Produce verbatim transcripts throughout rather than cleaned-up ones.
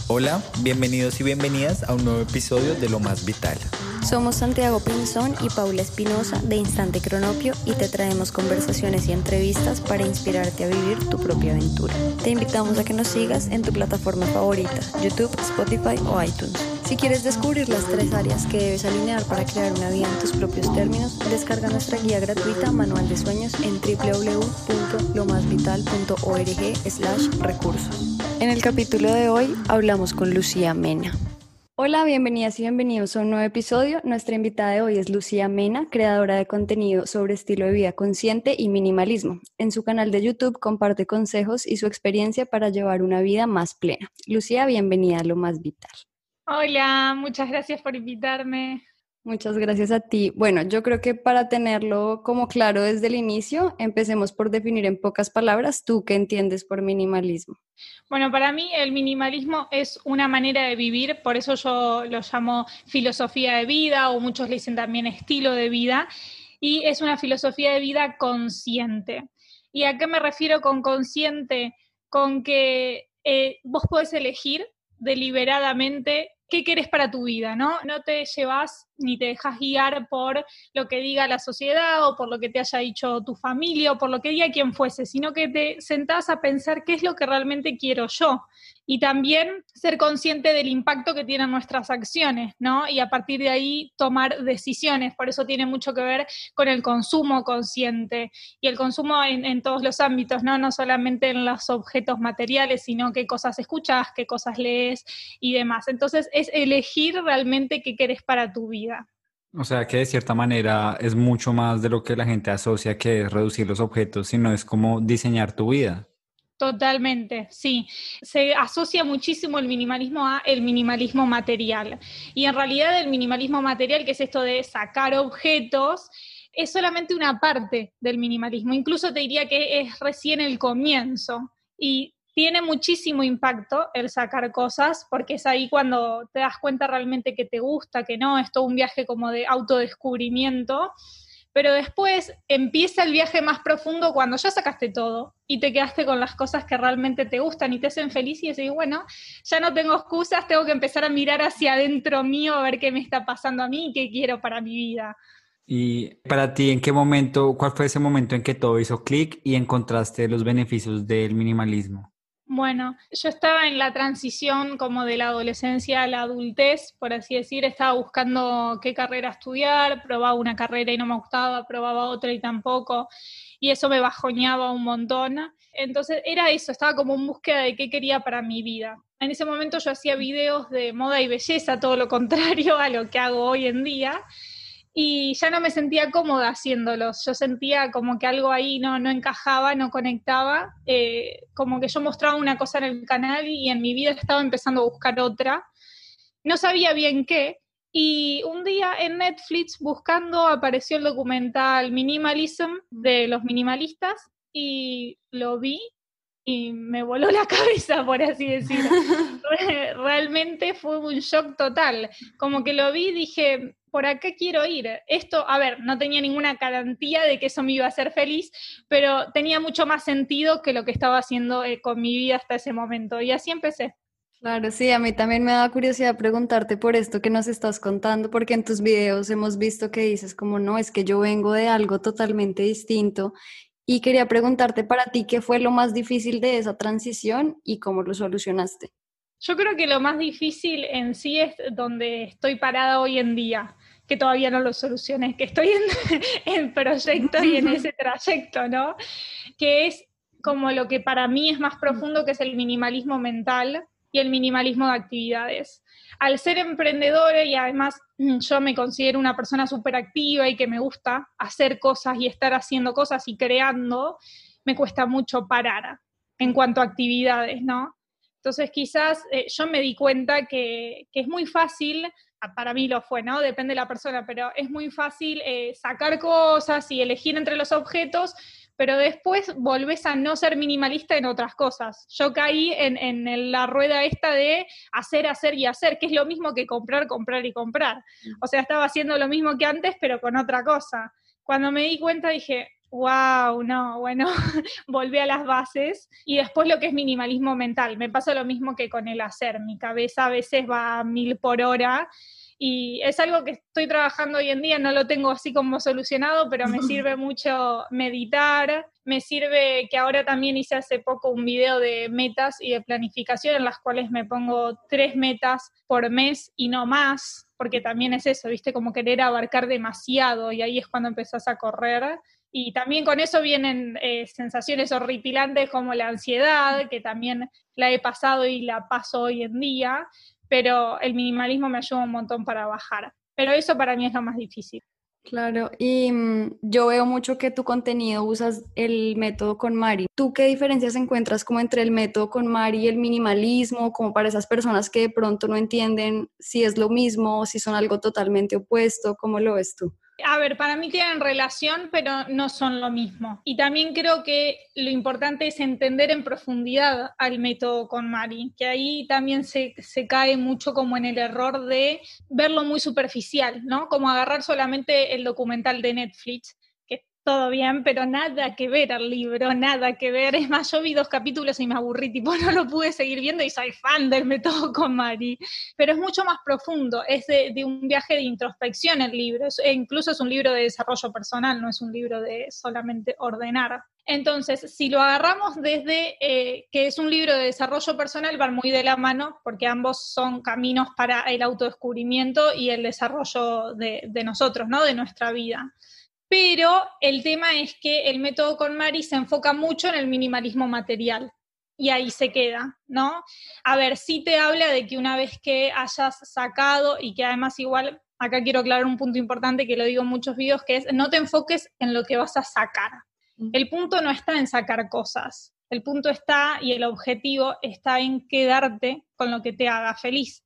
Hola, bienvenidos y bienvenidas a un nuevo episodio de Lo Más Vital. Somos Santiago Pinzón y Paula Espinosa de Instante Cronopio y te traemos conversaciones y entrevistas para inspirarte a vivir tu propia aventura. Te invitamos a que nos sigas en tu plataforma favorita, YouTube, Spotify o iTunes. Si quieres descubrir las tres áreas que debes alinear para crear una vida en tus propios términos, descarga nuestra guía gratuita Manual de Sueños en w w w punto lomasvital punto org slash recursos. En el capítulo de hoy hablamos con Lucía Mena. Hola, bienvenidas y bienvenidos a un nuevo episodio. Nuestra invitada de hoy es Lucía Mena, creadora de contenido sobre estilo de vida consciente y minimalismo. En su canal de YouTube comparte consejos y su experiencia para llevar una vida más plena. Lucía, bienvenida a Lo Más Vital. Hola, muchas gracias por invitarme. Muchas gracias a ti. Bueno, yo creo que para tenerlo como claro desde el inicio, empecemos por definir en pocas palabras, ¿tú qué entiendes por minimalismo? Bueno, para mí el minimalismo es una manera de vivir, por eso yo lo llamo filosofía de vida o muchos le dicen también estilo de vida, y es una filosofía de vida consciente. ¿Y a qué me refiero con consciente? Con que eh, vos podés elegir deliberadamente qué querés para tu vida, ¿no? No te llevas ni te dejas guiar por lo que diga la sociedad o por lo que te haya dicho tu familia o por lo que diga quien fuese, sino que te sentás a pensar qué es lo que realmente quiero yo. Y también ser consciente del impacto que tienen nuestras acciones, ¿no? Y a partir de ahí tomar decisiones. Por eso tiene mucho que ver con el consumo consciente y el consumo en, en todos los ámbitos, ¿no? No solamente en los objetos materiales, sino qué cosas escuchas, qué cosas lees y demás. Entonces es elegir realmente qué querés para tu vida. O sea que de cierta manera es mucho más de lo que la gente asocia que es reducir los objetos, sino es como diseñar tu vida. Totalmente, sí. Se asocia muchísimo el minimalismo a el minimalismo material. Y en realidad el minimalismo material, que es esto de sacar objetos, es solamente una parte del minimalismo. Incluso te diría que es recién el comienzo. Y tiene muchísimo impacto el sacar cosas, porque es ahí cuando te das cuenta realmente que te gusta, que no, es todo un viaje como de autodescubrimiento. Pero después empieza el viaje más profundo cuando ya sacaste todo y te quedaste con las cosas que realmente te gustan y te hacen feliz y decís, bueno, ya no tengo excusas, tengo que empezar a mirar hacia adentro mío a ver qué me está pasando a mí y qué quiero para mi vida. Y para ti, ¿en qué momento, cuál fue ese momento en que todo hizo clic y encontraste los beneficios del minimalismo? Bueno, yo estaba en la transición como de la adolescencia a la adultez, por así decir, estaba buscando qué carrera estudiar, probaba una carrera y no me gustaba, probaba otra y tampoco, y eso me bajoneaba un montón. Entonces era eso, estaba como en búsqueda de qué quería para mi vida. En ese momento yo hacía videos de moda y belleza, todo lo contrario a lo que hago hoy en día, y ya no me sentía cómoda haciéndolos, yo sentía como que algo ahí no, no encajaba, no conectaba, eh, como que yo mostraba una cosa en el canal y en mi vida estaba empezando a buscar otra, no sabía bien qué, y un día en Netflix buscando apareció el documental Minimalism de los minimalistas y lo vi y me voló la cabeza, por así decirlo. Realmente fue un shock total. Como que lo vi y dije, por acá quiero ir. Esto, a ver, no tenía ninguna garantía de que eso me iba a hacer feliz, pero tenía mucho más sentido que lo que estaba haciendo eh, con mi vida hasta ese momento. Y así empecé. Claro, sí, a mí también me da curiosidad preguntarte por esto que nos estás contando, porque en tus videos hemos visto que dices como no, es que yo vengo de algo totalmente distinto y quería preguntarte para ti qué fue lo más difícil de esa transición y cómo lo solucionaste. Yo creo que lo más difícil en sí es donde estoy parada hoy en día, que todavía no lo solucioné, que estoy en, en proyecto y en ese trayecto, ¿no? Que es como lo que para mí es más profundo, que es el minimalismo mental y el minimalismo de actividades. Al ser emprendedora y además yo me considero una persona súper activa y que me gusta hacer cosas y estar haciendo cosas y creando, me cuesta mucho parar en cuanto a actividades, ¿no? Entonces quizás eh, yo me di cuenta que, que es muy fácil, para mí lo fue, ¿no? Depende de la persona, pero es muy fácil eh, sacar cosas y elegir entre los objetos, pero después volvés a no ser minimalista en otras cosas. Yo caí en, en la rueda esta de hacer, hacer y hacer, que es lo mismo que comprar, comprar y comprar. O sea, estaba haciendo lo mismo que antes, pero con otra cosa. Cuando me di cuenta dije, Wow, no, bueno, volví a las bases. Y después lo que es minimalismo mental. Me pasa lo mismo que con el hacer. Mi cabeza a veces va a mil por hora y es algo que estoy trabajando hoy en día. No lo tengo así como solucionado, pero me sirve mucho meditar. Me sirve que ahora también hice hace poco un video de metas y de planificación en las cuales me pongo tres metas por mes y no más, porque también es eso, ¿viste? Como querer abarcar demasiado y ahí es cuando empezás a correr. Y también con eso vienen eh, sensaciones horripilantes como la ansiedad, que también la he pasado y la paso hoy en día, pero el minimalismo me ayuda un montón para bajar. Pero eso para mí es lo más difícil. Claro, y mm, yo veo mucho que tu contenido usas el método KonMari. ¿Tú qué diferencias encuentras como entre el método KonMari y el minimalismo, como para esas personas que de pronto no entienden si es lo mismo o si son algo totalmente opuesto? ¿Cómo lo ves tú? A ver, para mí tienen relación, pero no son lo mismo. Y también creo que lo importante es entender en profundidad al método KonMari, que ahí también se, se cae mucho como en el error de verlo muy superficial, ¿no? Como agarrar solamente el documental de Netflix, que todo bien, pero nada que ver al libro, nada que ver. Es más, yo vi dos capítulos y me aburrí, tipo, no lo pude seguir viendo y soy fan del método KonMari. Pero es mucho más profundo, es de, de un viaje de introspección el libro, es, e incluso es un libro de desarrollo personal, no es un libro de solamente ordenar. Entonces, si lo agarramos desde eh, que es un libro de desarrollo personal, van muy de la mano, porque ambos son caminos para el autodescubrimiento y el desarrollo de, de nosotros, ¿no? De nuestra vida. Pero el tema es que el método KonMari se enfoca mucho en el minimalismo material. Y ahí se queda, ¿no? A ver, sí te habla de que una vez que hayas sacado, y que además igual, acá quiero aclarar un punto importante que lo digo en muchos videos, que es no te enfoques en lo que vas a sacar. El punto no está en sacar cosas. El punto está, y el objetivo está en quedarte con lo que te haga feliz.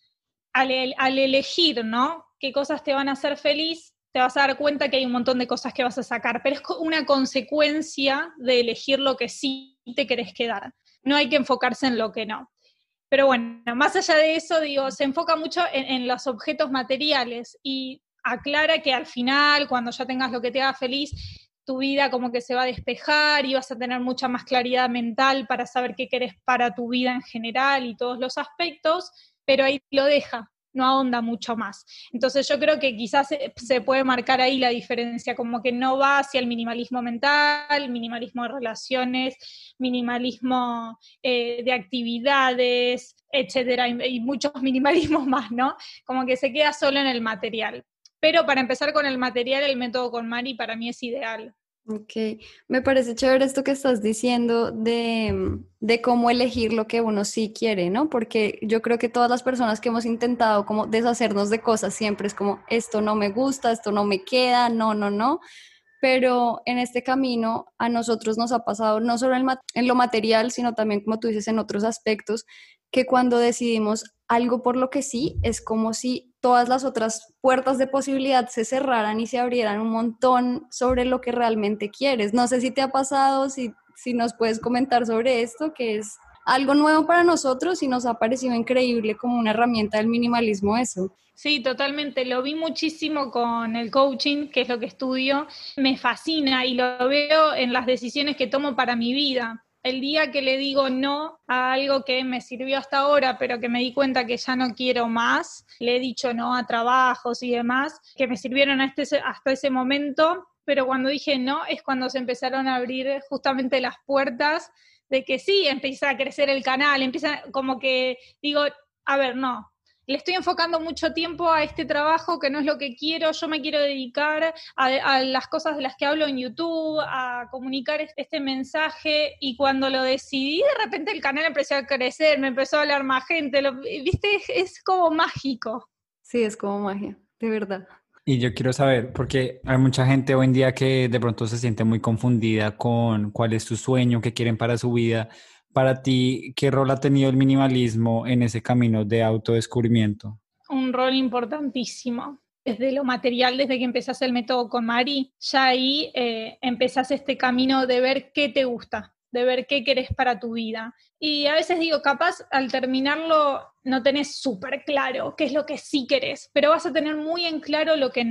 Al, al elegir, ¿no? Qué cosas te van a hacer feliz, te vas a dar cuenta que hay un montón de cosas que vas a sacar, pero es una consecuencia de elegir lo que sí te querés quedar. No hay que enfocarse en lo que no. Pero bueno, más allá de eso, digo, se enfoca mucho en, en los objetos materiales y aclara que al final, cuando ya tengas lo que te haga feliz, tu vida como que se va a despejar y vas a tener mucha más claridad mental para saber qué querés para tu vida en general y todos los aspectos, pero ahí lo deja, no ahonda mucho más. Entonces yo creo que quizás se, se puede marcar ahí la diferencia, como que no va hacia el minimalismo mental, minimalismo de relaciones, minimalismo eh, de actividades, etcétera, y, y muchos minimalismos más, ¿no? Como que se queda solo en el material. Pero para empezar con el material, el método KonMari para mí es ideal. Ok, me parece chévere esto que estás diciendo de, de cómo elegir lo que uno sí quiere, ¿no? Porque yo creo que todas las personas que hemos intentado como deshacernos de cosas siempre es como, esto no me gusta, esto no me queda, no, no, no. Pero en este camino a nosotros nos ha pasado no solo en, en lo material, sino también, como tú dices, en otros aspectos, que cuando decidimos algo por lo que sí, es como si todas las otras puertas de posibilidad se cerraran y se abrieran un montón sobre lo que realmente quieres. No sé si te ha pasado, si, si nos puedes comentar sobre esto, que es algo nuevo para nosotros y nos ha parecido increíble como una herramienta del minimalismo eso. Sí, totalmente. Lo vi muchísimo con el coaching, que es lo que estudio. Me fascina y lo veo en las decisiones que tomo para mi vida. El día que le digo no a algo que me sirvió hasta ahora, pero que me di cuenta que ya no quiero más, le he dicho no a trabajos y demás, que me sirvieron hasta ese, hasta ese momento, pero cuando dije no es cuando se empezaron a abrir justamente las puertas de que sí, empieza a crecer el canal, empieza como que digo, a ver, no. Le estoy enfocando mucho tiempo a este trabajo que no es lo que quiero, yo me quiero dedicar a, a las cosas de las que hablo en YouTube, a comunicar este mensaje, y cuando lo decidí, de repente el canal empezó a crecer, me empezó a hablar más gente, lo, ¿viste? Es, es como mágico. Sí, es como magia, de verdad. Y yo quiero saber, porque hay mucha gente hoy en día que de pronto se siente muy confundida con cuál es su sueño, qué quieren para su vida. Para ti, ¿qué rol ha tenido el minimalismo en ese camino de autodescubrimiento? Un rol importantísimo. Desde lo material, desde que empezás el método KonMari, ya ahí eh, empezás este camino de ver qué te gusta, de ver qué querés para tu vida. Y a veces digo, capaz al terminarlo no tenés súper claro qué es lo que sí querés, pero vas a tener muy en claro lo que no.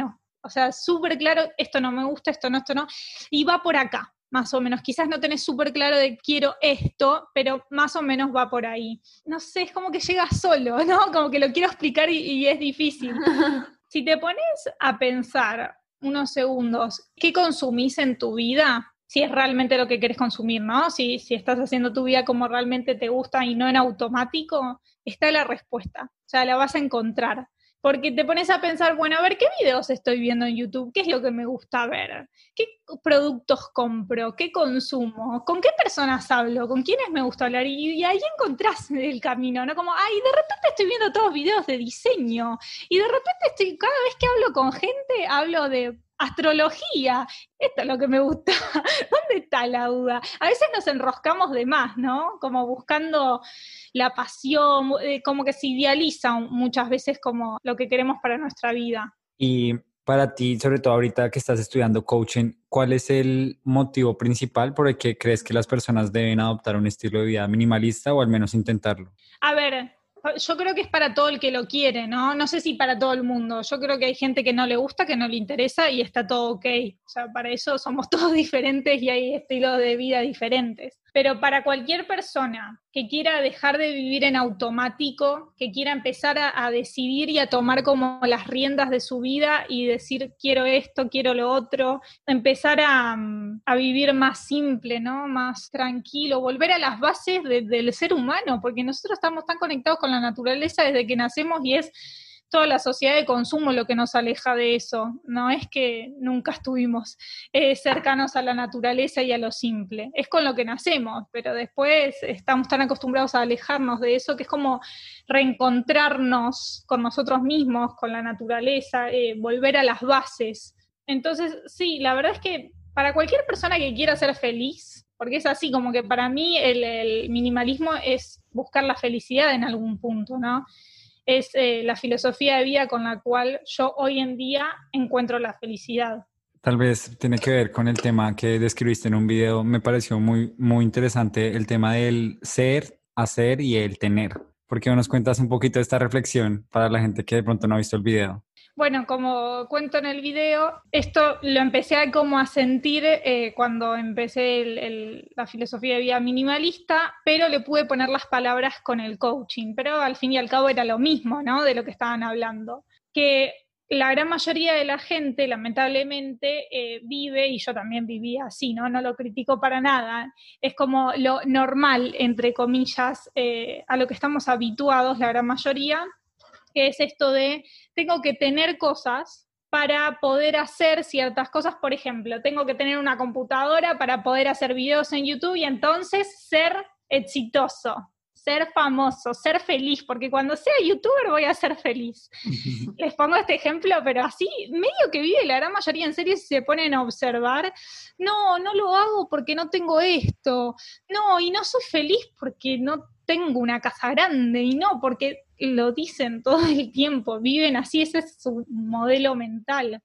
O sea, súper claro, esto no me gusta, esto no, esto no, y va por acá, más o menos. Quizás no tenés súper claro de quiero esto, pero más o menos va por ahí. No sé, es como que llega solo, ¿no? Como que lo quiero explicar y, y es difícil. Si te pones a pensar unos segundos, ¿qué consumís en tu vida? Si es realmente lo que querés consumir, ¿no? Si, si estás haciendo tu vida como realmente te gusta y no en automático, está la respuesta. O sea, la vas a encontrar. Porque te pones a pensar, bueno, a ver, ¿qué videos estoy viendo en YouTube? ¿Qué es lo que me gusta ver? ¿Qué productos compro? ¿Qué consumo? ¿Con qué personas hablo? ¿Con quiénes me gusta hablar? Y, y ahí encontrás el camino, ¿no? Como, ay, de repente estoy viendo todos videos de diseño. Y de repente estoy, cada vez que hablo con gente, hablo de astrología. Esto es lo que me gusta. ¿Dónde está la duda? A veces nos enroscamos de más, ¿no? Como buscando la pasión, eh, como que se idealiza muchas veces como lo que queremos para nuestra vida. Y para ti, sobre todo ahorita que estás estudiando coaching, ¿cuál es el motivo principal por el que crees que las personas deben adoptar un estilo de vida minimalista o al menos intentarlo? A ver, yo creo que es para todo el que lo quiere, ¿no? No sé si para todo el mundo. Yo creo que hay gente que no le gusta, que no le interesa y está todo ok. O sea, para eso somos todos diferentes y hay estilos de vida diferentes. Pero para cualquier persona que quiera dejar de vivir en automático, que quiera empezar a, a decidir y a tomar como las riendas de su vida y decir quiero esto, quiero lo otro, empezar a, a vivir más simple, ¿no? Más tranquilo, volver a las bases de, del ser humano, porque nosotros estamos tan conectados con la naturaleza desde que nacemos y es toda la sociedad de consumo lo que nos aleja de eso. No es que nunca estuvimos eh, cercanos a la naturaleza y a lo simple. Es con lo que nacemos, pero después estamos tan acostumbrados a alejarnos de eso que es como reencontrarnos con nosotros mismos, con la naturaleza, eh, volver a las bases. Entonces, sí, la verdad es que para cualquier persona que quiera ser feliz, porque es así, como que para mí el, el minimalismo es buscar la felicidad en algún punto, ¿no? Es eh, la filosofía de vida con la cual yo hoy en día encuentro la felicidad. Tal vez tiene que ver con el tema que describiste en un video. Me pareció muy, muy interesante el tema del ser, hacer y el tener. ¿Por qué no nos cuentas un poquito de esta reflexión para la gente que de pronto no ha visto el video? Bueno, como cuento en el video, esto lo empecé a, como a sentir eh, cuando empecé el, el, la filosofía de vida minimalista, pero le pude poner las palabras con el coaching, pero al fin y al cabo era lo mismo, ¿no? De lo que estaban hablando. Que la gran mayoría de la gente, lamentablemente, eh, vive, y yo también vivía así, ¿no? No lo critico para nada, es como lo normal, entre comillas, eh, a lo que estamos habituados la gran mayoría, que es esto de tengo que tener cosas para poder hacer ciertas cosas. Por ejemplo, tengo que tener una computadora para poder hacer videos en YouTube y entonces ser exitoso, ser famoso, ser feliz, porque cuando sea youtuber voy a ser feliz. Les pongo este ejemplo, pero así, medio que vive la gran mayoría, en serio, si se ponen a observar, no, no lo hago porque no tengo esto, no, y no soy feliz porque no tengo una casa grande, y no, porque lo dicen todo el tiempo, viven así, ese es su modelo mental.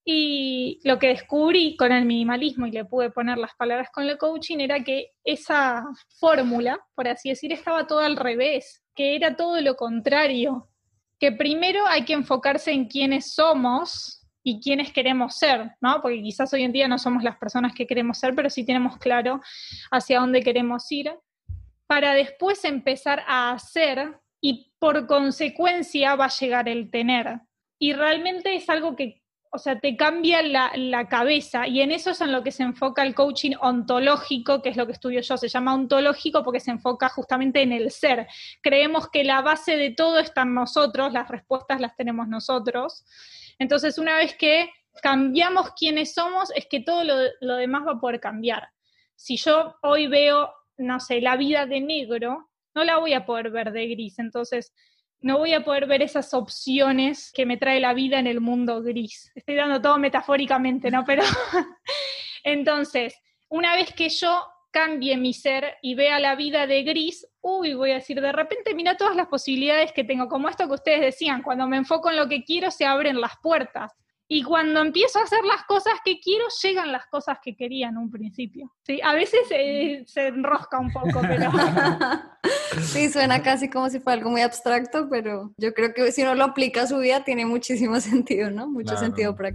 Y lo que descubrí con el minimalismo, y le pude poner las palabras con el coaching, era que esa fórmula, por así decir, estaba todo al revés, que era todo lo contrario, que primero hay que enfocarse en quiénes somos y quiénes queremos ser, ¿no? Porque quizás hoy en día no somos las personas que queremos ser, pero sí tenemos claro hacia dónde queremos ir, para después empezar a hacer y por consecuencia va a llegar el tener. Y realmente es algo que, o sea, te cambia la, la cabeza, y en eso es en lo que se enfoca el coaching ontológico, que es lo que estudio yo. Se llama ontológico porque se enfoca justamente en el ser. Creemos que la base de todo está en nosotros, las respuestas las tenemos nosotros. Entonces, una vez que cambiamos quiénes somos, es que todo lo, lo demás va a poder cambiar. Si yo hoy veo, no sé, la vida de negro, no la voy a poder ver de gris, entonces no voy a poder ver esas opciones que me trae la vida en el mundo gris. Estoy dando todo metafóricamente, ¿no? Pero entonces, una vez que yo cambie mi ser y vea la vida de gris, uy, voy a decir, de repente mira todas las posibilidades que tengo, como esto que ustedes decían, cuando me enfoco en lo que quiero se abren las puertas. Y cuando empiezo a hacer las cosas que quiero, llegan las cosas que quería en un principio. Sí, a veces eh, se enrosca un poco, pero... Sí, suena casi como si fuera algo muy abstracto, pero yo creo que si uno lo aplica a su vida tiene muchísimo sentido, ¿no? Mucho Claro. sentido práctico.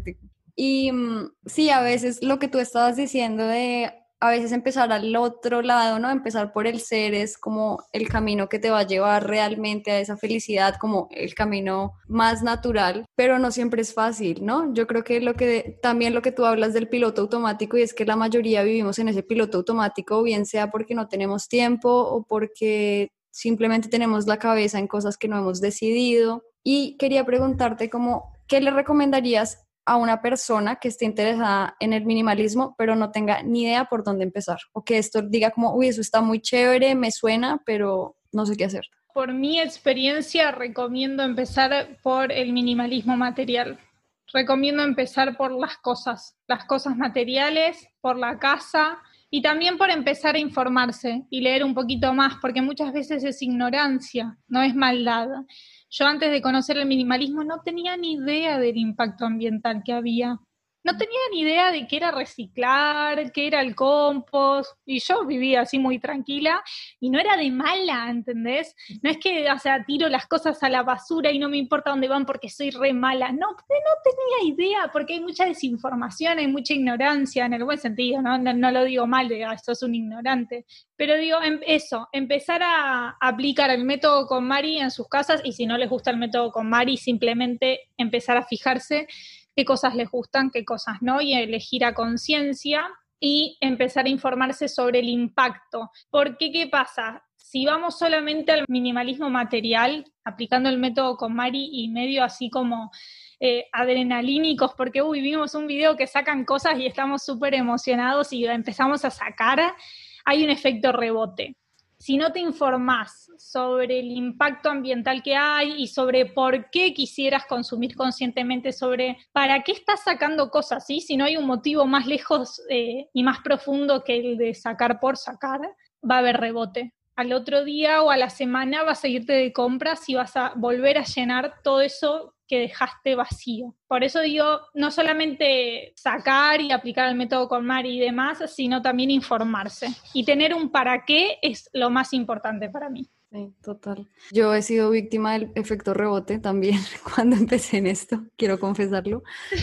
Y mm, sí, a veces lo que tú estabas diciendo de a veces empezar al otro lado, ¿no? Empezar por el ser es como el camino que te va a llevar realmente a esa felicidad, como el camino más natural, pero no siempre es fácil, ¿no? Yo creo que lo que también lo que tú hablas del piloto automático, y es que la mayoría vivimos en ese piloto automático, bien sea porque no tenemos tiempo o porque simplemente tenemos la cabeza en cosas que no hemos decidido. Y quería preguntarte como, ¿qué le recomendarías a una persona que esté interesada en el minimalismo, pero no tenga ni idea por dónde empezar? O que esto diga como, uy, eso está muy chévere, me suena, pero no sé qué hacer. Por mi experiencia, recomiendo empezar por el minimalismo material. Recomiendo empezar por las cosas, las cosas materiales, por la casa y también por empezar a informarse y leer un poquito más, porque muchas veces es ignorancia, no es maldad. Yo antes de conocer el minimalismo no tenía ni idea del impacto ambiental que había. No tenía ni idea de qué era reciclar, qué era el compost, y yo vivía así muy tranquila, y no era de mala, ¿entendés? No es que, o sea, tiro las cosas a la basura y no me importa dónde van porque soy re mala. No, no tenía idea, porque hay mucha desinformación, hay mucha ignorancia, en el buen sentido, ¿no? No, no lo digo mal, de, ah, sos un ignorante. Pero digo, em, eso, empezar a aplicar el método KonMari en sus casas, y si no les gusta el método KonMari, simplemente empezar a fijarse qué cosas les gustan, qué cosas no, y elegir a conciencia y empezar a informarse sobre el impacto. Porque, ¿qué pasa? Si vamos solamente al minimalismo material, aplicando el método KonMari y medio así como eh, adrenalínicos, porque uy, vimos un video que sacan cosas y estamos súper emocionados y empezamos a sacar, hay un efecto rebote. Si no te informás sobre el impacto ambiental que hay y sobre por qué quisieras consumir conscientemente, sobre para qué estás sacando cosas, ¿sí? Si no hay un motivo más lejos eh, y más profundo que el de sacar por sacar, va a haber rebote. Al otro día o a la semana vas a irte de compras y vas a volver a llenar todo eso que dejaste vacío. Por eso digo, no solamente sacar y aplicar el método KonMari y demás, sino también informarse. Y tener un para qué es lo más importante para mí. Sí, total. Yo he sido víctima del efecto rebote también cuando empecé en esto, quiero confesarlo.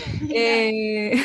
eh,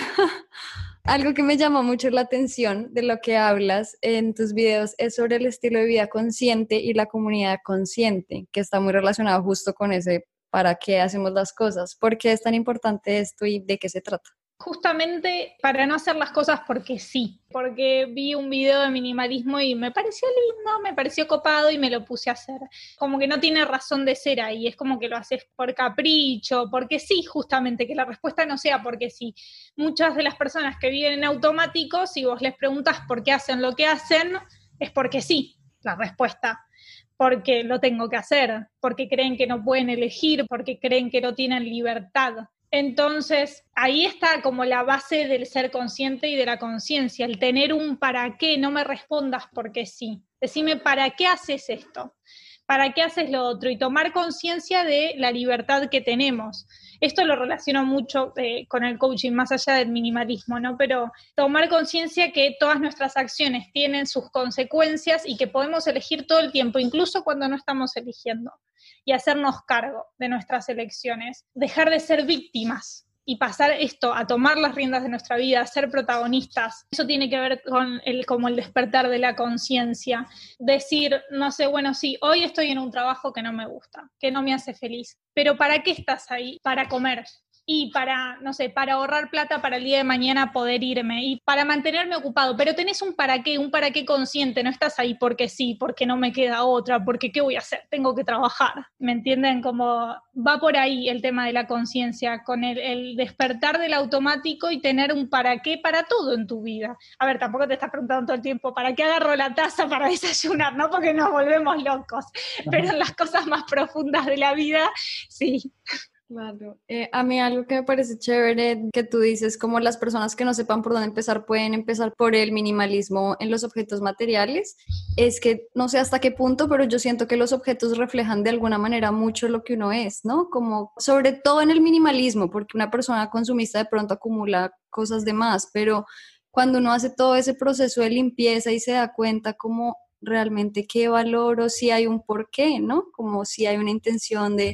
algo que me llamó mucho la atención de lo que hablas en tus videos es sobre el estilo de vida consciente y la comunidad consciente, que está muy relacionado justo con ese para qué hacemos las cosas. ¿Por qué es tan importante esto y de qué se trata? Justamente para no hacer las cosas porque sí, porque vi un video de minimalismo y me pareció lindo, me pareció copado y me lo puse a hacer. Como que no tiene razón de ser ahí, es como que lo haces por capricho, porque sí, justamente, que la respuesta no sea porque sí. Muchas de las personas que viven en automático, si vos les preguntas por qué hacen lo que hacen, es porque sí, la respuesta. Porque lo tengo que hacer, porque creen que no pueden elegir, porque creen que no tienen libertad. Entonces, ahí está como la base del ser consciente y de la conciencia, el tener un para qué, no me respondas porque sí. Decime, ¿para qué haces esto? ¿Para qué haces lo otro? Y tomar conciencia de la libertad que tenemos. Esto lo relaciono mucho eh, con el coaching, más allá del minimalismo, ¿no? Pero tomar conciencia que todas nuestras acciones tienen sus consecuencias y que podemos elegir todo el tiempo, incluso cuando no estamos eligiendo. Y hacernos cargo de nuestras elecciones. Dejar de ser víctimas y pasar esto a tomar las riendas de nuestra vida, a ser protagonistas. Eso tiene que ver con el, como el despertar de la conciencia. Decir, no sé, bueno, sí, hoy estoy en un trabajo que no me gusta, que no me hace feliz. Pero ¿para qué estás ahí? Para comer. Y para, no sé, para ahorrar plata para el día de mañana poder irme y para mantenerme ocupado, pero tenés un para qué, un para qué consciente, no estás ahí porque sí, porque no me queda otra, porque ¿qué voy a hacer? Tengo que trabajar, ¿me entienden? Como va por ahí el tema de la conciencia, con el, el despertar del automático y tener un para qué para todo en tu vida. A ver, tampoco te estás preguntando todo el tiempo, ¿para qué agarro la taza para desayunar? No, porque nos volvemos locos, pero en las cosas más profundas de la vida, sí. Claro. Eh, a mí algo que me parece chévere que tú dices, como las personas que no sepan por dónde empezar pueden empezar por el minimalismo en los objetos materiales, es que no sé hasta qué punto, pero yo siento que los objetos reflejan de alguna manera mucho lo que uno es, ¿no? Como sobre todo en el minimalismo, porque una persona consumista de pronto acumula cosas de más, pero cuando uno hace todo ese proceso de limpieza y se da cuenta como realmente qué valoro, si hay un porqué, ¿no? Como si hay una intención de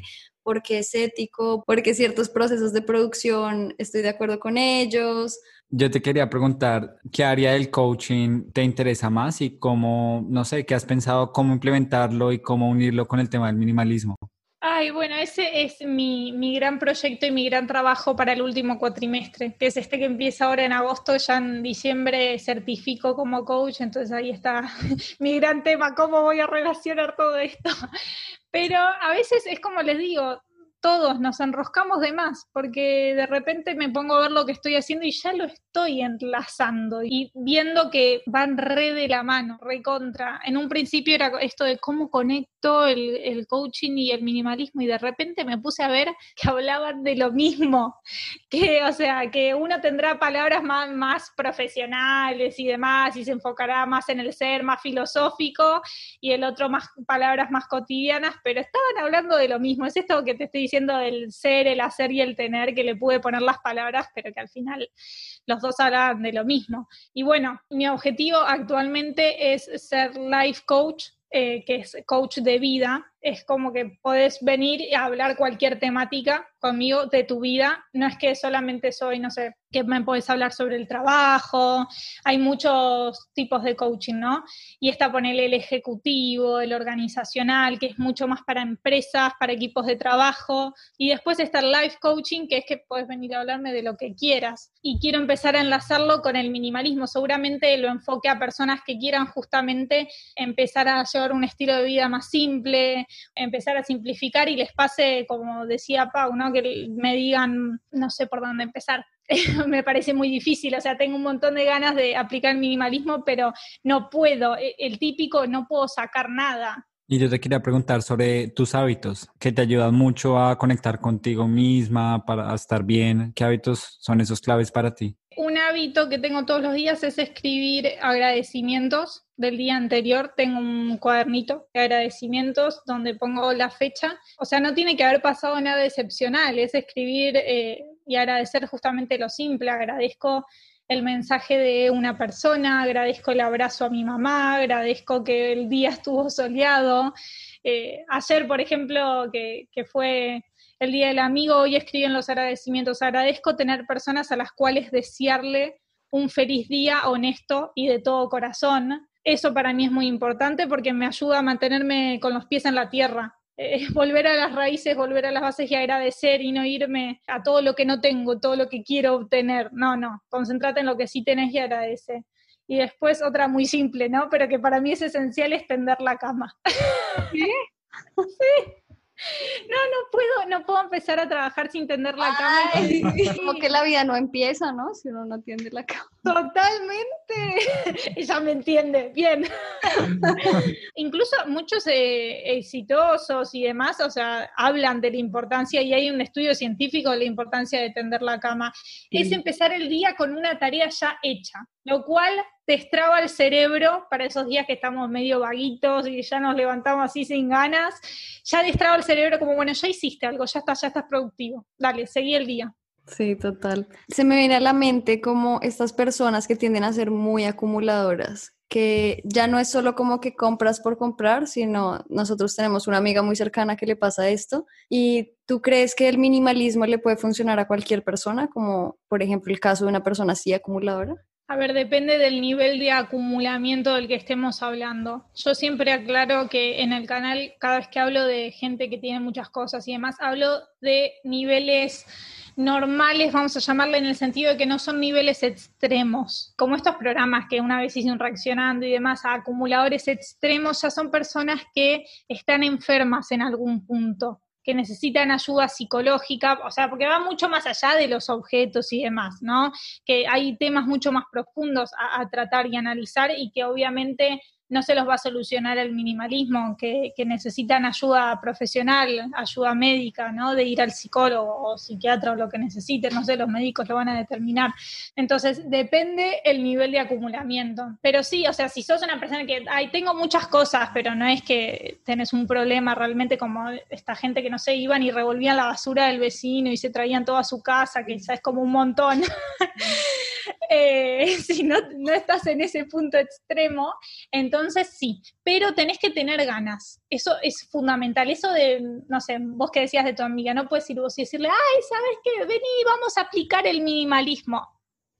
porque es ético, porque ciertos procesos de producción estoy de acuerdo con ellos. Yo te quería preguntar, ¿qué área del coaching te interesa más y cómo, no sé, qué has pensado, cómo implementarlo y cómo unirlo con el tema del minimalismo? Ay, bueno, ese es mi, mi gran proyecto y mi gran trabajo para el último cuatrimestre, que es este que empieza ahora en agosto. Ya en diciembre certifico como coach, entonces ahí está mi gran tema, cómo voy a relacionar todo esto. Pero a veces es como les digo, todos nos enroscamos de más, porque de repente me pongo a ver lo que estoy haciendo y ya lo estoy enlazando y viendo que van re de la mano, re contra. En un principio era esto de cómo conecto el, el coaching y el minimalismo, y de repente me puse a ver que hablaban de lo mismo, que, o sea, que uno tendrá palabras más, más profesionales y demás, y se enfocará más en el ser, más filosófico, y el otro más palabras más cotidianas, pero estaban hablando de lo mismo. Es esto que te estoy diciendo del ser, el hacer y el tener, que le pude poner las palabras, pero que al final los dos hablaban de lo mismo. Y bueno, mi objetivo actualmente es ser life coach, eh, que es coach de vida. Es como que podés venir a hablar cualquier temática conmigo de tu vida. No es que solamente soy, no sé, que me podés hablar sobre el trabajo. Hay muchos tipos de coaching, ¿no? Y está ponerle el ejecutivo, el organizacional, que es mucho más para empresas, para equipos de trabajo. Y después está el life coaching, que es que podés venir a hablarme de lo que quieras. Y quiero empezar a enlazarlo con el minimalismo. Seguramente lo enfoque a personas que quieran justamente empezar a llevar un estilo de vida más simple, empezar a simplificar, y les pase, como decía Pau, ¿no? Que me digan, no sé por dónde empezar. Me parece muy difícil, o sea, tengo un montón de ganas de aplicar el minimalismo, pero no puedo, el típico no puedo sacar nada. Y yo te quería preguntar sobre tus hábitos, que te ayudan mucho a conectar contigo misma, para estar bien. ¿Qué hábitos son esos claves para ti? Un hábito que tengo todos los días es escribir agradecimientos del día anterior. Tengo un cuadernito de agradecimientos donde pongo la fecha. O sea, no tiene que haber pasado nada excepcional, es escribir eh, y agradecer justamente lo simple. Agradezco el mensaje de una persona, agradezco el abrazo a mi mamá, agradezco que el día estuvo soleado. Eh, ayer, por ejemplo, que, que fue el Día del Amigo, hoy escribí en los agradecimientos: agradezco tener personas a las cuales desearle un feliz día honesto y de todo corazón. Eso para mí es muy importante porque me ayuda a mantenerme con los pies en la tierra. Eh, volver a las raíces, volver a las bases y agradecer, y no irme a todo lo que no tengo, todo lo que quiero obtener. No, no, concéntrate en lo que sí tenés y agradece. Y después otra muy simple, ¿no? Pero que para mí es esencial, es tender la cama. ¿Sí? Sí. No, no puedo, no puedo empezar a trabajar sin tender la cama. Ay, como que la vida no empieza, ¿no? Si uno no tiende la cama. Totalmente. Ella me entiende, bien. Incluso muchos eh, exitosos y demás, o sea, hablan de la importancia, y hay un estudio científico de la importancia de tender la cama. Sí. Es empezar el día con una tarea ya hecha, lo cual destraba el cerebro para esos días que estamos medio vaguitos y ya nos levantamos así sin ganas. Ya destraba el cerebro como, bueno, ya hiciste algo, ya estás, ya estás productivo. Dale, seguí el día. Sí, total. Se me viene a la mente como estas personas que tienden a ser muy acumuladoras, que ya no es solo como que compras por comprar, sino nosotros tenemos una amiga muy cercana que le pasa esto. ¿Y tú crees que el minimalismo le puede funcionar a cualquier persona, como por ejemplo el caso de una persona así acumuladora? A ver, depende del nivel de acumulamiento del que estemos hablando. Yo siempre aclaro que en el canal, cada vez que hablo de gente que tiene muchas cosas y demás, hablo de niveles normales, vamos a llamarle, en el sentido de que no son niveles extremos. Como estos programas que una vez hice un reaccionando y demás, a acumuladores extremos, ya son personas que están enfermas en algún punto, que necesitan ayuda psicológica, o sea, porque va mucho más allá de los objetos y demás, ¿no? Que hay temas mucho más profundos a, a tratar y analizar, y que obviamente no se los va a solucionar el minimalismo, que, que necesitan ayuda profesional, ayuda médica, ¿no? De ir al psicólogo o psiquiatra o lo que necesiten, no sé, los médicos lo van a determinar. Entonces, depende el nivel de acumulamiento. Pero sí, o sea, si sos una persona que, ay, tengo muchas cosas, pero no es que tenés un problema realmente como esta gente que, no sé, iban y revolvían la basura del vecino y se traían toda a su casa, que ya es como un montón. Eh, si no, no estás en ese punto extremo, entonces sí, pero tenés que tener ganas, eso es fundamental, eso de, no sé, vos que decías de tu amiga, no puedes ir vos y decirle, ay, ¿sabes qué? Vení, vamos a aplicar el minimalismo,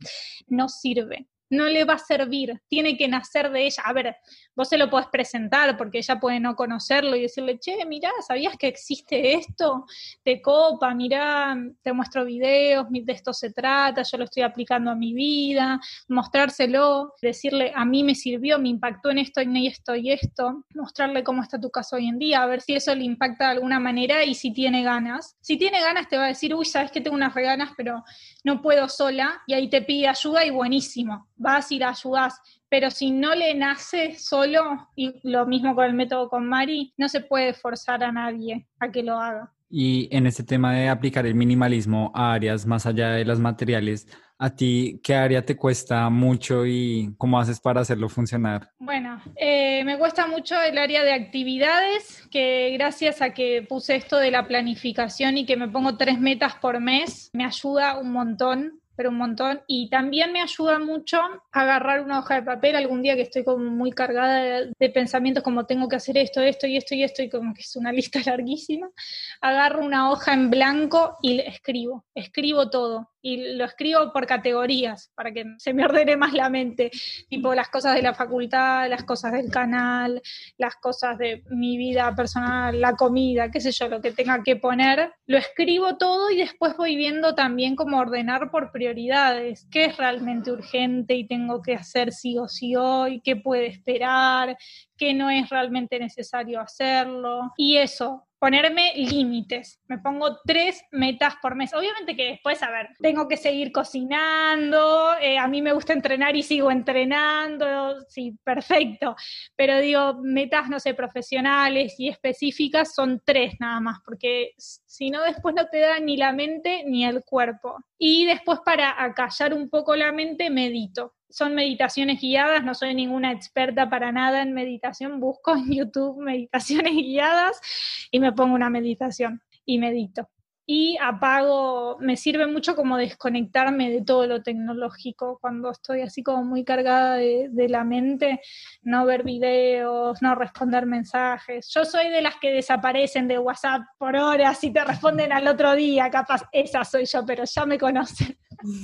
no sirve. No le va a servir, tiene que nacer de ella. A ver, vos se lo podés presentar porque ella puede no conocerlo y decirle, che, mirá, ¿sabías que existe esto? Te copa, mirá, te muestro videos, de esto se trata, yo lo estoy aplicando a mi vida, mostrárselo, decirle, a mí me sirvió, me impactó en esto, en esto y esto, mostrarle cómo está tu caso hoy en día, a ver si eso le impacta de alguna manera y si tiene ganas. Si tiene ganas te va a decir, uy, sabes que tengo unas reganas, pero no puedo sola, y ahí te pide ayuda y buenísimo. Vas y la ayudás, pero si no le nace solo, y lo mismo con el método con Mari, no se puede forzar a nadie a que lo haga. Y en este tema de aplicar el minimalismo a áreas más allá de las materiales, ¿a ti qué área te cuesta mucho y cómo haces para hacerlo funcionar? Bueno, eh, me cuesta mucho el área de actividades, que gracias a que puse esto de la planificación y que me pongo tres metas por mes, me ayuda un montón. pero un montón, y también me ayuda mucho a agarrar una hoja de papel algún día que estoy como muy cargada de, de pensamientos como tengo que hacer esto, esto y esto y esto, y como que es una lista larguísima, agarro una hoja en blanco y escribo, escribo todo, y lo escribo por categorías, para que se me ordene más la mente, tipo las cosas de la facultad, las cosas del canal, las cosas de mi vida personal, la comida, qué sé yo, lo que tenga que poner, lo escribo todo y después voy viendo también cómo ordenar por prioridades, qué es realmente urgente y tengo que hacer sí o sí hoy, qué puede esperar, qué no es realmente necesario hacerlo, y eso, ponerme límites. Me pongo tres metas por mes. Obviamente que después, a ver, tengo que seguir cocinando, eh, a mí me gusta entrenar y sigo entrenando, sí, perfecto. Pero digo, metas, no sé, profesionales y específicas son tres nada más, porque si no después no te da ni la mente ni el cuerpo. Y después para acallar un poco la mente, medito. Son meditaciones guiadas, no soy ninguna experta para nada en meditación, busco en YouTube meditaciones guiadas y me pongo una meditación y medito. Y apago, me sirve mucho como desconectarme de todo lo tecnológico cuando estoy así como muy cargada de, de la mente, no ver videos, no responder mensajes. Yo soy de las que desaparecen de WhatsApp por horas y te responden al otro día, capaz esa soy yo, pero ya me conocen.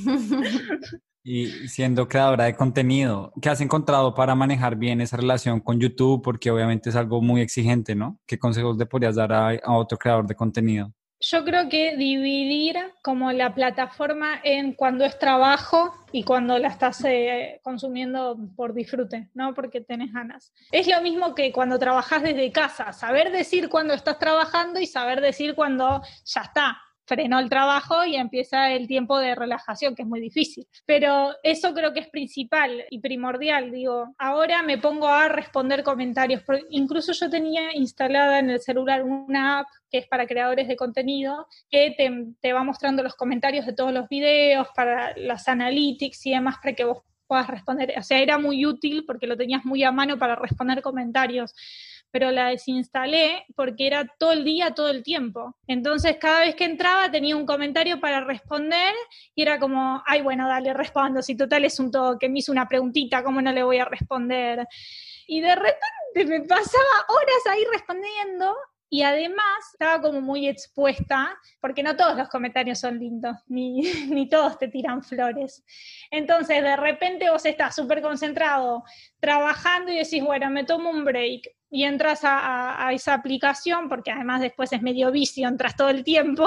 Y siendo creadora de contenido, ¿qué has encontrado para manejar bien esa relación con YouTube? Porque obviamente es algo muy exigente, ¿no? ¿Qué consejos le podrías dar a, a otro creador de contenido? Yo creo que dividir como la plataforma en cuando es trabajo y cuando la estás eh, consumiendo por disfrute, ¿no? Porque tenés ganas. Es lo mismo que cuando trabajás desde casa, saber decir cuando estás trabajando y saber decir cuando ya está. Frenó el trabajo y empieza el tiempo de relajación, que es muy difícil. Pero eso creo que es principal y primordial. Digo, ahora me pongo a responder comentarios. Incluso yo tenía instalada en el celular una app que es para creadores de contenido, que te, te va mostrando los comentarios de todos los videos, para las analytics y demás, para que vos puedas responder. O sea, era muy útil porque lo tenías muy a mano para responder comentarios, pero la desinstalé porque era todo el día, todo el tiempo. Entonces, cada vez que entraba tenía un comentario para responder y era como, ay, bueno, dale, respondo, si total es un toque, me hizo una preguntita, ¿cómo no le voy a responder? Y de repente me pasaba horas ahí respondiendo y además estaba como muy expuesta, porque no todos los comentarios son lindos, ni, ni todos te tiran flores. Entonces, de repente vos estás súper concentrado trabajando y decís, bueno, me tomo un break. Y entras a, a, a esa aplicación, porque además después es medio vicio, entras todo el tiempo,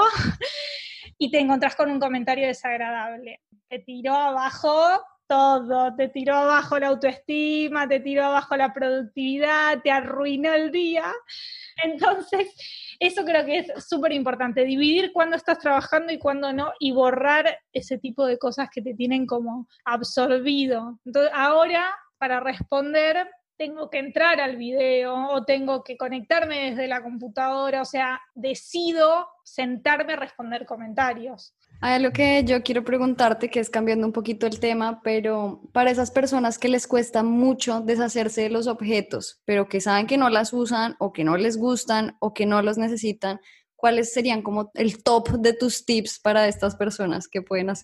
y te encontrás con un comentario desagradable. Te tiró abajo todo, te tiró abajo la autoestima, te tiró abajo la productividad, te arruinó el día. Entonces, eso creo que es súper importante, dividir cuándo estás trabajando y cuándo no, y borrar ese tipo de cosas que te tienen como absorbido. Entonces, ahora, para responder, tengo que entrar al video o tengo que conectarme desde la computadora, o sea, decido sentarme a responder comentarios. Hay algo que yo quiero preguntarte, que es cambiando un poquito el tema, pero para esas personas que les cuesta mucho deshacerse de los objetos, pero que saben que no las usan o que no les gustan o que no los necesitan, ¿cuáles serían como el top de tus tips para estas personas que pueden hacer?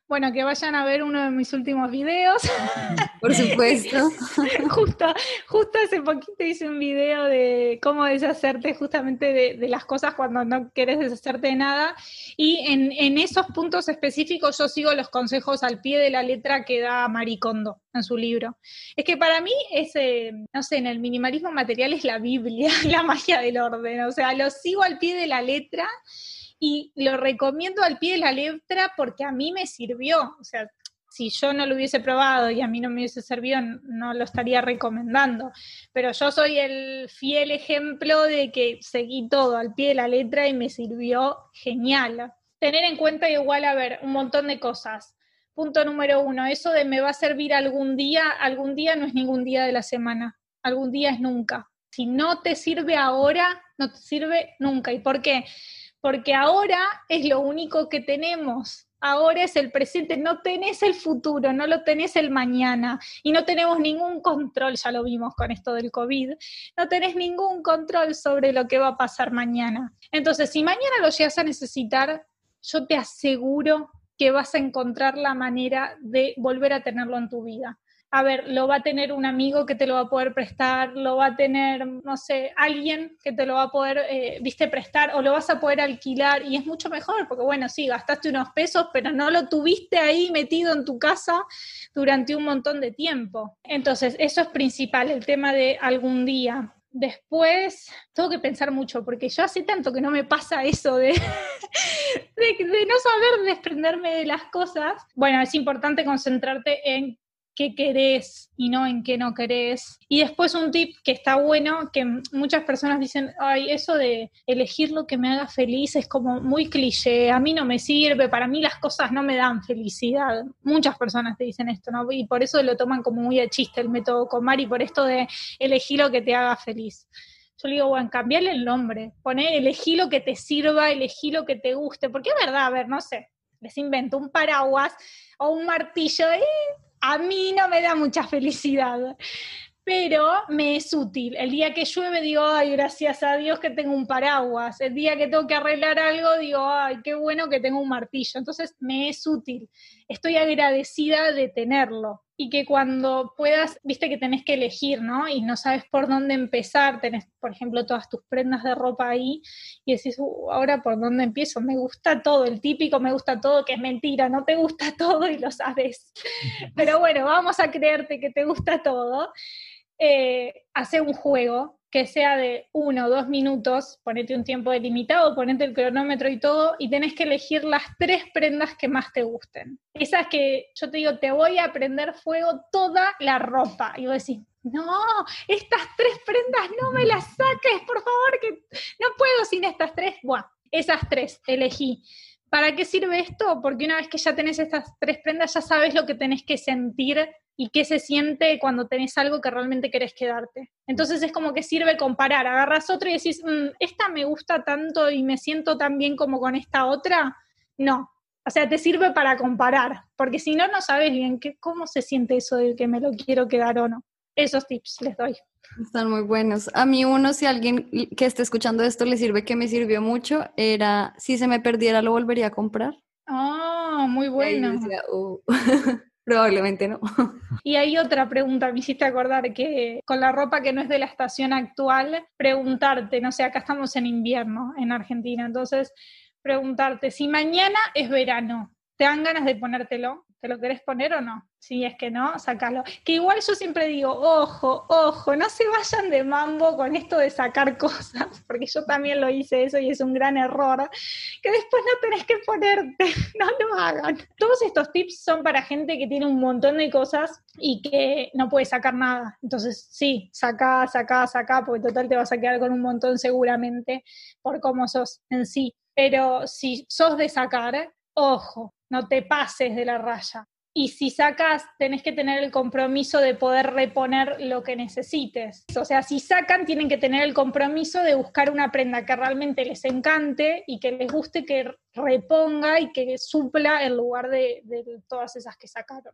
Bueno, que vayan a ver uno de mis últimos videos. Por supuesto. justo, justo hace poquito hice un video de cómo deshacerte justamente de, de las cosas cuando no querés deshacerte de nada. Y en, en esos puntos específicos yo sigo los consejos al pie de la letra que da Marie Kondo en su libro. Es que para mí ese, no sé, en el minimalismo material es la Biblia, la magia del orden. O sea, lo sigo al pie de la letra. Y lo recomiendo al pie de la letra porque a mí me sirvió. O sea, si yo no lo hubiese probado y a mí no me hubiese servido, no lo estaría recomendando. Pero yo soy el fiel ejemplo de que seguí todo al pie de la letra y me sirvió genial. Tener en cuenta igual, a ver, un montón de cosas. Punto número uno, eso de me va a servir algún día, algún día no es ningún día de la semana. Algún día es nunca. Si no te sirve ahora, no te sirve nunca. ¿Y por qué? Porque ahora es lo único que tenemos, ahora es el presente, no tenés el futuro, no lo tenés el mañana, y no tenemos ningún control, ya lo vimos con esto del COVID, no tenés ningún control sobre lo que va a pasar mañana. Entonces, si mañana lo llegas a necesitar, yo te aseguro que vas a encontrar la manera de volver a tenerlo en tu vida. A ver, lo va a tener un amigo que te lo va a poder prestar, lo va a tener, no sé, alguien que te lo va a poder, eh, viste, prestar, o lo vas a poder alquilar, y es mucho mejor, porque bueno, sí, gastaste unos pesos, pero no lo tuviste ahí metido en tu casa durante un montón de tiempo. Entonces, eso es principal, el tema de algún día. Después, tengo que pensar mucho, porque yo hace tanto que no me pasa eso de, de, de no saber desprenderme de las cosas. Bueno, es importante concentrarte en qué querés y no en qué no querés. Y después un tip que está bueno, que muchas personas dicen, ay, eso de elegir lo que me haga feliz es como muy cliché, a mí no me sirve, para mí las cosas no me dan felicidad. Muchas personas te dicen esto, ¿no? Y por eso lo toman como muy a chiste el método KonMari, por esto de elegir lo que te haga feliz. Yo le digo, bueno, cambiarle el nombre, poné, elegí lo que te sirva, elegí lo que te guste, porque es verdad, a ver, no sé, les invento un paraguas o un martillo, y a mí no me da mucha felicidad, pero me es útil. El día que llueve digo, ay, gracias a Dios que tengo un paraguas. El día que tengo que arreglar algo digo, ay, qué bueno que tengo un martillo. Entonces me es útil. Estoy agradecida de tenerlo. Y que cuando puedas, viste que tenés que elegir, ¿no? Y no sabes por dónde empezar, tenés, por ejemplo, todas tus prendas de ropa ahí, y decís, uh, ahora por dónde empiezo, me gusta todo, el típico me gusta todo, que es mentira, no te gusta todo y lo sabes. Pero bueno, vamos a creerte que te gusta todo. Eh, hace un juego que sea de uno o dos minutos, ponete un tiempo delimitado, ponete el cronómetro y todo, y tenés que elegir las tres prendas que más te gusten. Esas que yo te digo, te voy a prender fuego toda la ropa. Y vos decís, no, estas tres prendas no me las saques, por favor, que no puedo sin estas tres. Buah, esas tres elegí. ¿Para qué sirve esto? Porque una vez que ya tenés estas tres prendas, ya sabes lo que tenés que sentir y qué se siente cuando tenés algo que realmente querés quedarte. Entonces es como que sirve comparar. Agarrás otra y decís, mmm, esta me gusta tanto y me siento tan bien como con esta otra. No. O sea, te sirve para comparar. Porque si no, no sabes bien qué, cómo se siente eso de que me lo quiero quedar o no. Esos tips les doy. Están muy buenos. A mí uno, si alguien que esté escuchando esto le sirve, que me sirvió mucho, era, si se me perdiera, ¿lo volvería a comprar? Ah, oh, muy bueno. Y decía, uh, probablemente no. Y hay otra pregunta, me hiciste acordar, que con la ropa que no es de la estación actual, preguntarte, no sé, acá estamos en invierno en Argentina, entonces preguntarte, si mañana es verano, ¿te dan ganas de ponértelo? ¿Te lo querés poner o no? Si es que no, sacalo. Que igual yo siempre digo, ojo, ojo, no se vayan de mambo con esto de sacar cosas, porque yo también lo hice eso y es un gran error, que después no tenés que ponerte, no lo hagan. Todos estos tips son para gente que tiene un montón de cosas y que no puede sacar nada. Entonces, sí, sacá, sacá, sacá, porque total te vas a quedar con un montón seguramente por cómo sos en sí. Pero si sos de sacar, ojo, no te pases de la raya. Y si sacas, tenés que tener el compromiso de poder reponer lo que necesites. O sea, si sacan, tienen que tener el compromiso de buscar una prenda que realmente les encante y que les guste, que reponga y que supla en lugar de, de todas esas que sacaron.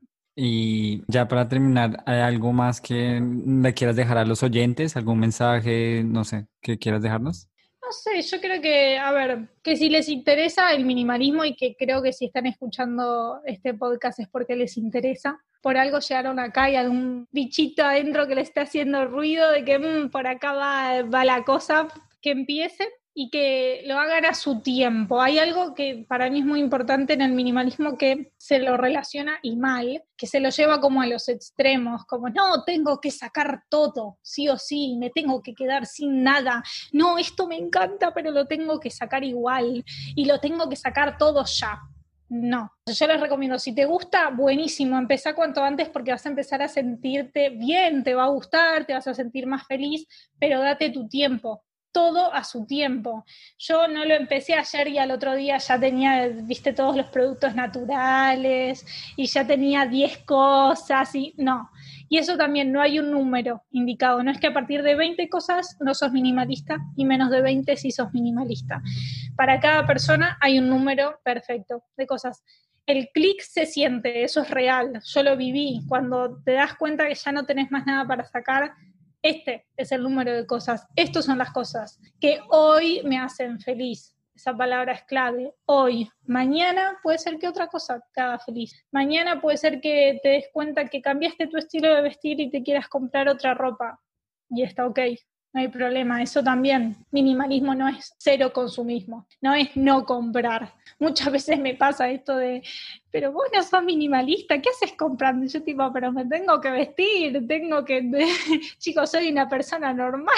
Y ya para terminar, ¿hay algo más que le quieras dejar a los oyentes? ¿Algún mensaje, no sé, que quieras dejarnos? no sé, yo creo que, a ver, que si les interesa el minimalismo y que creo que si están escuchando este podcast es porque les interesa, por algo llegaron acá y hay un bichito adentro que le está haciendo ruido de que mmm, por acá va, va la cosa, que empiecen y que lo hagan a su tiempo. Hay algo que para mí es muy importante en el minimalismo que se lo relaciona y mal, que se lo lleva como a los extremos, como no, tengo que sacar todo, sí o sí, me tengo que quedar sin nada, no, esto me encanta, pero lo tengo que sacar igual, y lo tengo que sacar todo ya. No, yo les recomiendo, si te gusta, buenísimo, empezá cuanto antes porque vas a empezar a sentirte bien, te va a gustar, te vas a sentir más feliz, pero date tu tiempo. Todo a su tiempo. Yo no lo empecé ayer y al otro día ya tenía, viste, todos los productos naturales y ya tenía diez cosas y no. Y eso también, no hay un número indicado. No es que a partir de veinte cosas no sos minimalista y menos de veinte sí sos minimalista. Para cada persona hay un número perfecto de cosas. El clic se siente, eso es real. Yo lo viví. Cuando te das cuenta que ya no tenés más nada para sacar, este es el número de cosas, estas son las cosas que hoy me hacen feliz. Esa palabra es clave, hoy. Mañana puede ser que otra cosa te haga feliz. Mañana puede ser que te des cuenta que cambiaste tu estilo de vestir y te quieras comprar otra ropa. Y está ok, no hay problema. Eso también, minimalismo no es cero consumismo, no es no comprar. Muchas veces me pasa esto de, pero vos no sos minimalista, ¿qué haces comprando? Y yo tipo, pero me tengo que vestir, tengo que... Chicos, soy una persona normal.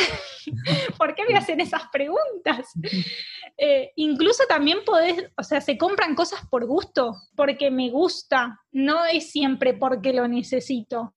¿Por qué me hacen esas preguntas? Eh, incluso también podés, o sea, se compran cosas por gusto, porque me gusta, no es siempre porque lo necesito.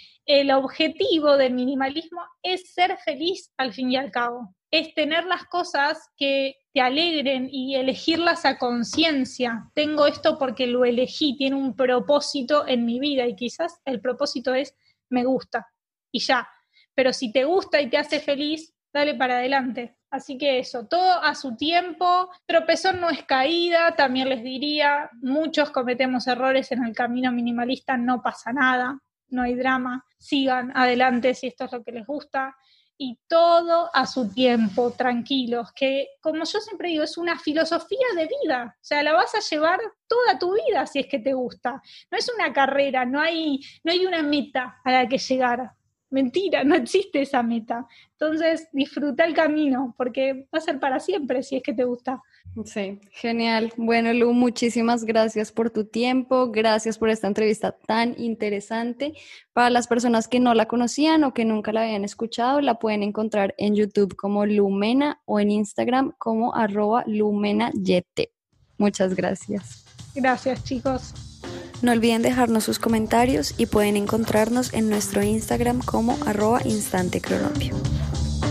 El objetivo del minimalismo es ser feliz al fin y al cabo. Es tener las cosas que te alegren y elegirlas a conciencia. Tengo esto porque lo elegí, tiene un propósito en mi vida y quizás el propósito es me gusta y ya. Pero si te gusta y te hace feliz, dale para adelante. Así que eso, todo a su tiempo. Tropezón no es caída, también les diría. Muchos cometemos errores en el camino minimalista, no pasa nada, no hay drama. Sigan adelante si esto es lo que les gusta. Y todo a su tiempo, tranquilos, que como yo siempre digo, es una filosofía de vida, o sea, la vas a llevar toda tu vida si es que te gusta, no es una carrera, no hay, no hay una meta a la que llegar, mentira, no existe esa meta, entonces disfruta el camino, porque va a ser para siempre si es que te gusta. Sí, genial. Bueno, Lu, muchísimas gracias por tu tiempo, gracias por esta entrevista tan interesante. Para las personas que no la conocían o que nunca la habían escuchado, la pueden encontrar en YouTube como Lumena o en Instagram como arroba lumenayete. Muchas gracias. Gracias, chicos. No olviden dejarnos sus comentarios y pueden encontrarnos en nuestro Instagram como arroba instantecronopio.